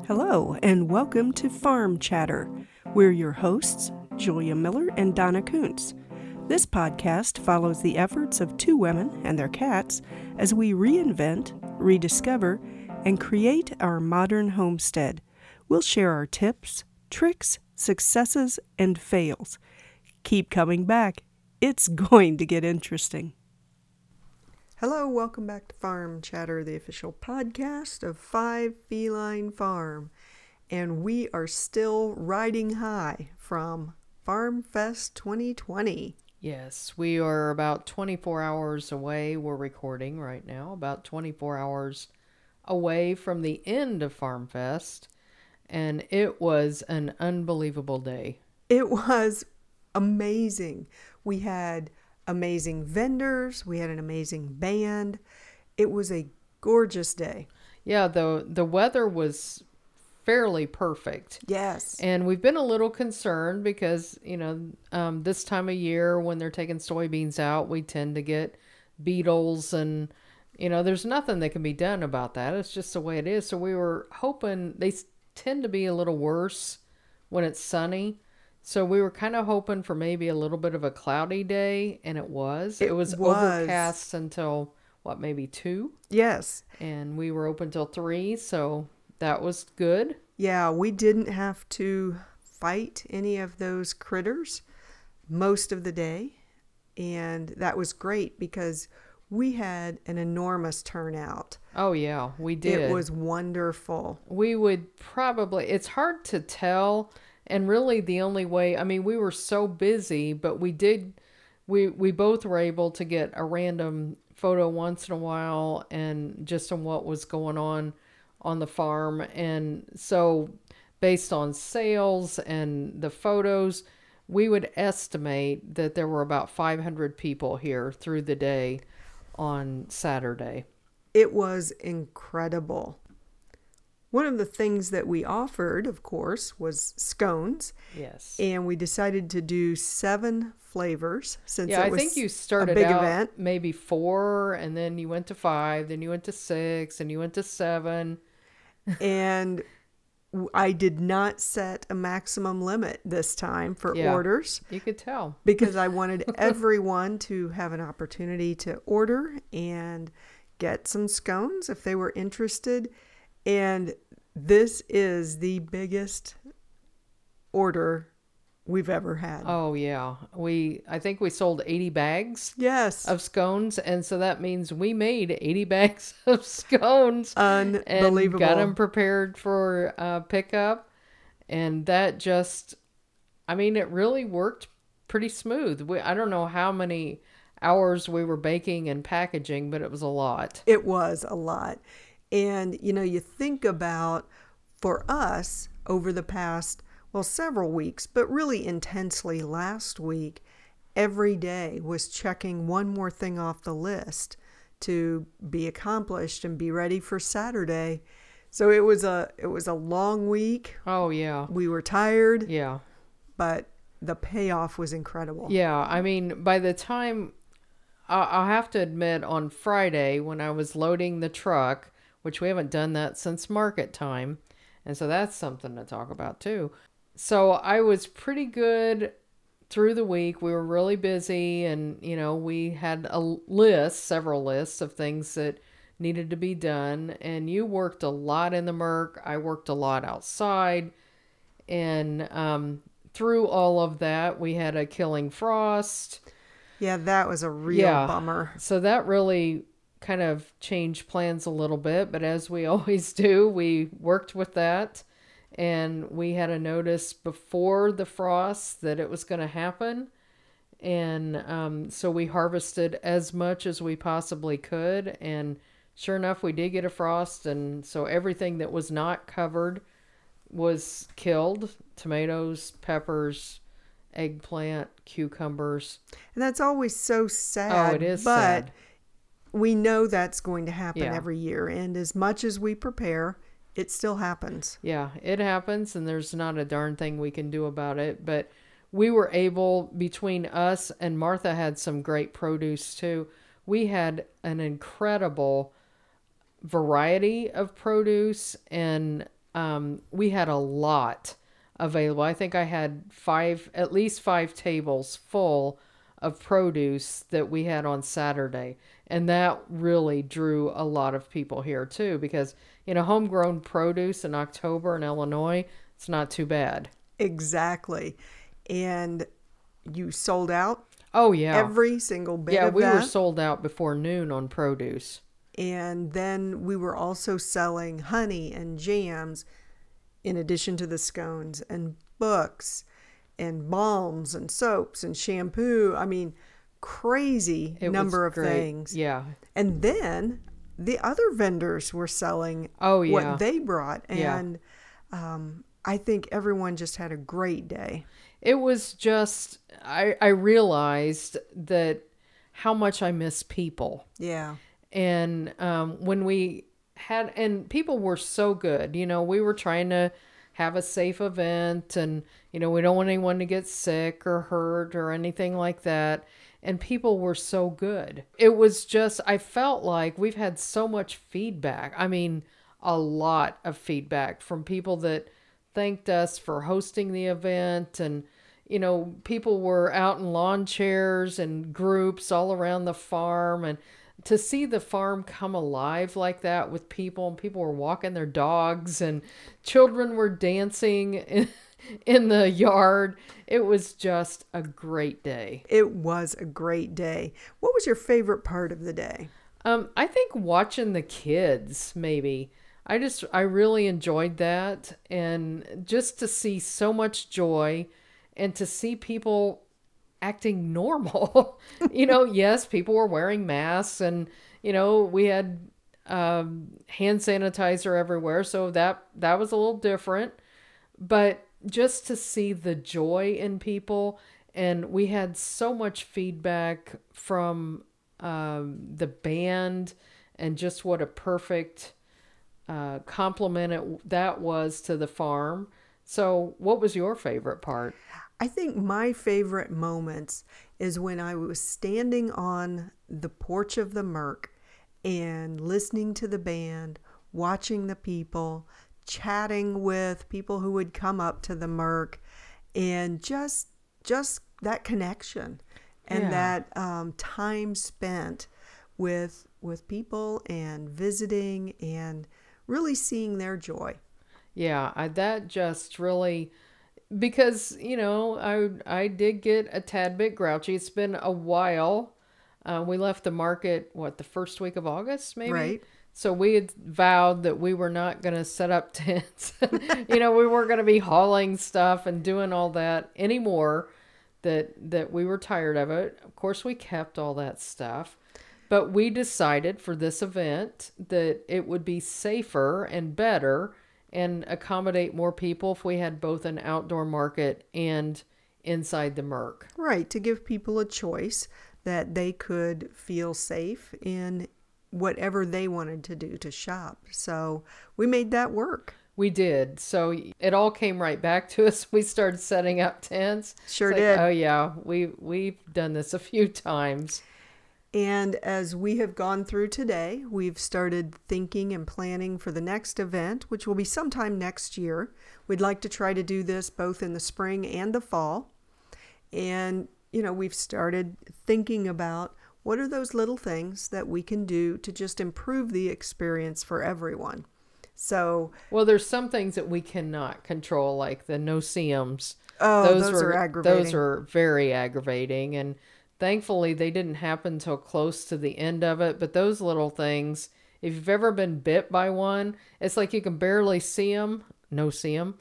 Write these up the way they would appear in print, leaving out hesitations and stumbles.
Hello, and welcome to Farm Chatter. We're your hosts, Julia Miller and Donna Kuntz. This podcast follows the efforts of two women and their cats as we reinvent, rediscover, and create our modern homestead. We'll share our tips, tricks, successes, and fails. Keep coming back. It's going to get interesting. Hello, welcome back to Farm Chatter, the official podcast of Five Feline Farm. And we are still riding high from Farm Fest 2020. Yes, we are about 24 hours away. We're recording right now, about 24 hours away from the end of Farm Fest. And it was an unbelievable day. It was amazing. We had amazing vendors. We had an amazing band. It was a gorgeous day. Yeah, the weather was fairly perfect. Yes. And we've been a little concerned because, this time of year when they're taking soybeans out, we tend to get beetles and, there's nothing that can be done about that. It's just the way it is. So we were hoping they tend to be a little worse when it's sunny. So we were kind of hoping for maybe a little bit of a cloudy day, and it was. It was overcast until, maybe 2? Yes. And we were open till 3, so that was good. Yeah, we didn't have to fight any of those critters most of the day, and that was great because we had an enormous turnout. Oh, yeah, we did. It was wonderful. We would probably, it's hard to tell. And really the only way, we were so busy, but we both were able to get a random photo once in a while and just on what was going on the farm. And so based on sales and the photos, we would estimate that there were about 500 people here through the day on Saturday. It was incredible. One of the things that we offered, of course, was scones. Yes. And we decided to do 7 flavors since it was I think you started a big out event. Maybe 4, and then you went to 5, then you went to 6, and you went to 7. And I did not set a maximum limit this time for orders. You could tell. Because I wanted everyone to have an opportunity to order and get some scones if they were interested. And this is the biggest order we've ever had. Oh, yeah. I think we sold 80 bags of scones. And so that means we made 80 bags of scones. Unbelievable. And got them prepared for pickup. And that just, it really worked pretty smooth. I don't know how many hours we were baking and packaging, but it was a lot. It was a lot. And, you think about, for us, over the past, several weeks, but really intensely last week, every day was checking one more thing off the list to be accomplished and be ready for Saturday. So it was a long week. Oh, yeah. We were tired. Yeah. But the payoff was incredible. Yeah. By the time, I'll have to admit, on Friday when I was loading the truck, which we haven't done that since market time. And so that's something to talk about too. So I was pretty good through the week. We were really busy and, we had several lists of things that needed to be done. And you worked a lot in the Merc. I worked a lot outside. And through all of that, we had a killing frost. Yeah, that was a real bummer. So that really kind of changed plans a little bit, but as we always do, we worked with that, and we had a notice before the frost that it was going to happen, and so we harvested as much as we possibly could, and sure enough, we did get a frost, and so everything that was not covered was killed: tomatoes, peppers, eggplant, cucumbers. And that's always so sad. Oh, it is sad. But we know that's going to happen every year. And as much as we prepare, it still happens. Yeah, it happens. And there's not a darn thing we can do about it. But we were able, between us and Martha had some great produce too. We had an incredible variety of produce. And we had a lot available. I think I had at least five tables full of produce that we had on Saturday. And that really drew a lot of people here too, because, homegrown produce in October in Illinois, it's not too bad. Exactly. And you sold out Oh, yeah. every single bit Yeah, of we that. were sold out before noon on produce. And then we were also selling honey and jams in addition to the scones, and books and balms and soaps and shampoo. I mean, crazy It number was of great. things. Yeah. And then the other vendors were selling Oh, yeah. what they brought. Yeah. And I think everyone just had a great day. It was just, I realized that how much I miss people. Yeah. And when we had, and people were so good, we were trying to have a safe event, and, we don't want anyone to get sick or hurt or anything like that. And people were so good. It was just, I felt like we've had so much feedback. I mean, a lot of feedback from people that thanked us for hosting the event. And, people were out in lawn chairs and groups all around the farm. And to see the farm come alive like that with people, and people were walking their dogs and children were dancing in the yard. It was just a great day. It was a great day. What was your favorite part of the day? I think watching the kids, maybe. I really enjoyed that. And just to see so much joy and to see people acting normal. Yes, people were wearing masks, and, we had hand sanitizer everywhere. So that was a little different. But just to see the joy in people, and we had so much feedback from the band, and just what a perfect compliment that was to the farm. So what was your favorite part? I think my favorite moments is when I was standing on the porch of the Merc and listening to the band, watching the people, chatting with people who would come up to the Merc, and just that connection and Yeah. that time spent with people and visiting and really seeing their joy. Yeah, that just really, because I did get a tad bit grouchy. It's been a while. We left the market the first week of August, maybe. Right. So we had vowed that we were not going to set up tents. We weren't going to be hauling stuff and doing all that anymore. That we were tired of it. Of course, we kept all that stuff, but we decided for this event that it would be safer and better and accommodate more people if we had both an outdoor market and inside the Merc. Right, to give people a choice that they could feel safe in whatever they wanted to do to shop. So we made that work. We did. So it all came right back to us. We started setting up tents. Sure It's did. Oh yeah, we've done this a few times. And as we have gone through today, we've started thinking and planning for the next event, which will be sometime next year. We'd like to try to do this both in the spring and the fall. And, we've started thinking about what are those little things that we can do to just improve the experience for everyone. So, Well, there's some things that we cannot control, like the no-see-ums. those are aggravating. Those are very aggravating, and thankfully they didn't happen till close to the end of it. But those little things, if you've ever been bit by one, it's like you can barely see them, no-see them,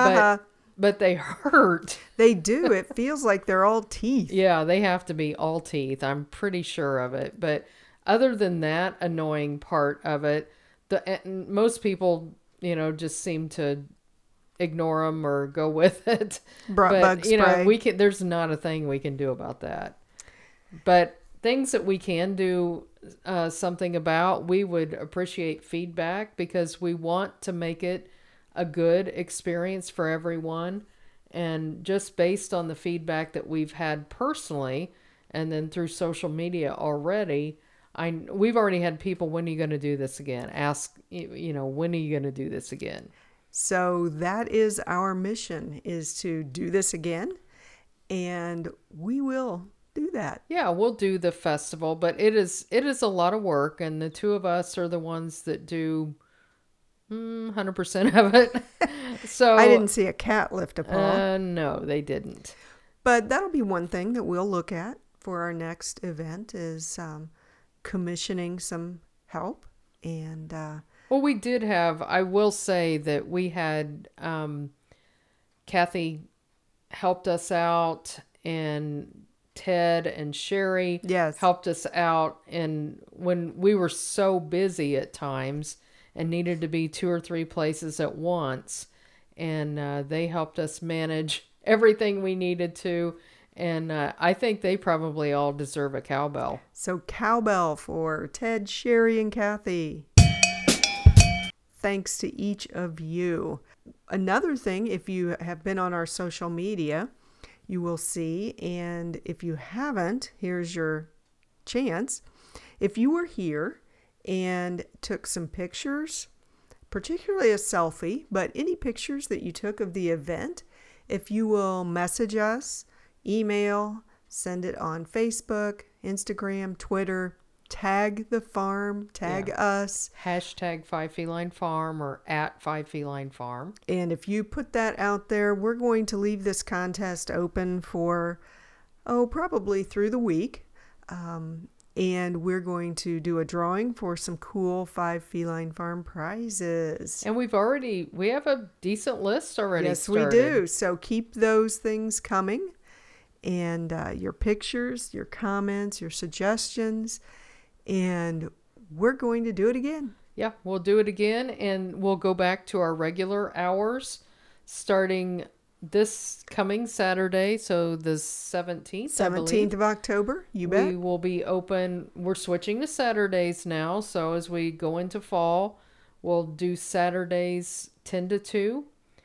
but they hurt. They do. It feels like they're all teeth. Yeah, they have to be all teeth. I'm pretty sure of it. But other than that annoying part of it, most people, just seem to ignore them or go with it. Bug spray. There's not a thing we can do about that. But things that we can do something about, we would appreciate feedback, because we want to make it a good experience for everyone. And just based on the feedback that we've had personally, and then through social media already, we've already had people, when are you going to do this again? Ask, when are you going to do this again? So that is our mission, is to do this again, and we will do that. Yeah, we'll do the festival, but it is a lot of work, and the two of us are the ones that do 100% of it. So I didn't see a cat lift a paw. No, they didn't. But that'll be one thing that we'll look at for our next event is commissioning some help. And well, we did have, I will say that we had Kathy helped us out, and Ted and Sherry helped us out. And when we were so busy at times and needed to be 2 or 3 places at once, and they helped us manage everything we needed to. And I think they probably all deserve a cowbell. So cowbell for Ted, Sherry, and Kathy. Thanks to each of you. Another thing, if you have been on our social media, you will see, and if you haven't, here's your chance. If you were here and took some pictures, particularly a selfie, but any pictures that you took of the event, if you will message us, email, send it on Facebook, Instagram, Twitter, tag the farm, tag us. Hashtag 5 Feline Farm or at 5 Feline Farm. And if you put that out there, we're going to leave this contest open for, probably through the week. And we're going to do a drawing for some cool 5 Feline Farm prizes. And we have a decent list already started. Yes, we do. So keep those things coming. And your pictures, your comments, your suggestions. And we're going to do it again. Yeah, we'll do it again. And we'll go back to our regular hours starting this coming Saturday. So the 17th, 17th of October, you bet. We will be open. We're switching to Saturdays now. So as we go into fall, we'll do Saturdays 10 to 2.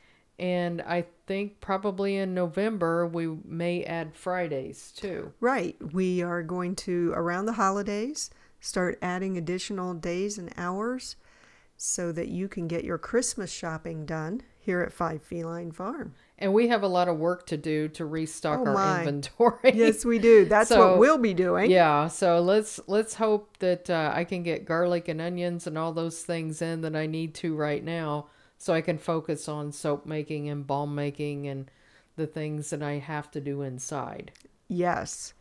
And I think probably in November, we may add Fridays too. Right. We are going to, around the holidays, start adding additional days and hours so that you can get your Christmas shopping done here at 5 Feline Farm. And we have a lot of work to do to restock our inventory. Yes, we do. That's what we'll be doing. Yeah. So let's hope that I can get garlic and onions and all those things in that I need to right now, so I can focus on soap making and balm making and the things that I have to do inside. Yes.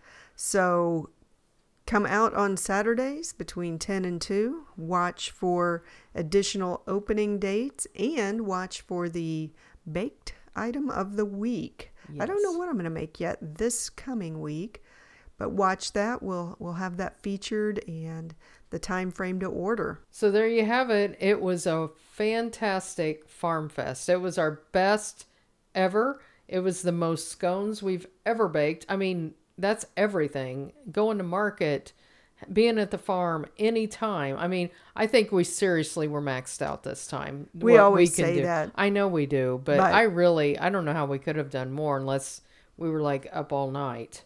So come out on Saturdays between 10 and 2. Watch for additional opening dates and watch for the baked item of the week. Yes. I don't know what I'm going to make yet this coming week, but watch that. We'll have that featured and the time frame to order. So there you have it. It was a fantastic farm fest. It was our best ever. It was the most scones we've ever baked. I mean, that's everything. Going to market, being at the farm anytime. I mean, I think we seriously were maxed out this time. We always say that. I know we do, but I don't know how we could have done more unless we were like up all night.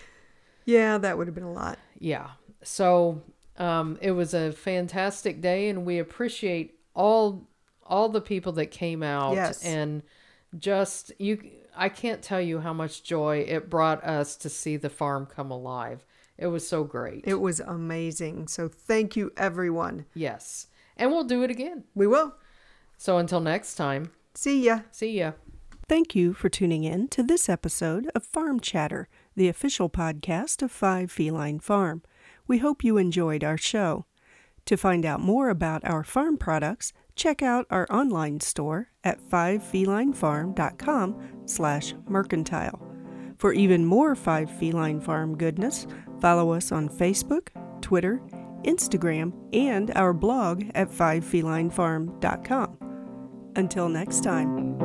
Yeah, that would have been a lot. Yeah. So it was a fantastic day, and we appreciate all the people that came out. Yes. And just I can't tell you how much joy it brought us to see the farm come alive. It was so great. It was amazing. So thank you, everyone. Yes. And we'll do it again. We will. So until next time. See ya. See ya. Thank you for tuning in to this episode of Farm Chatter, the official podcast of 5 Feline Farm. We hope you enjoyed our show. To find out more about our farm products, check out our online store at 5felinefarm.com/mercantile. For even more 5 Feline Farm goodness, follow us on Facebook, Twitter, Instagram, and our blog at 5felinefarm.com. Until next time.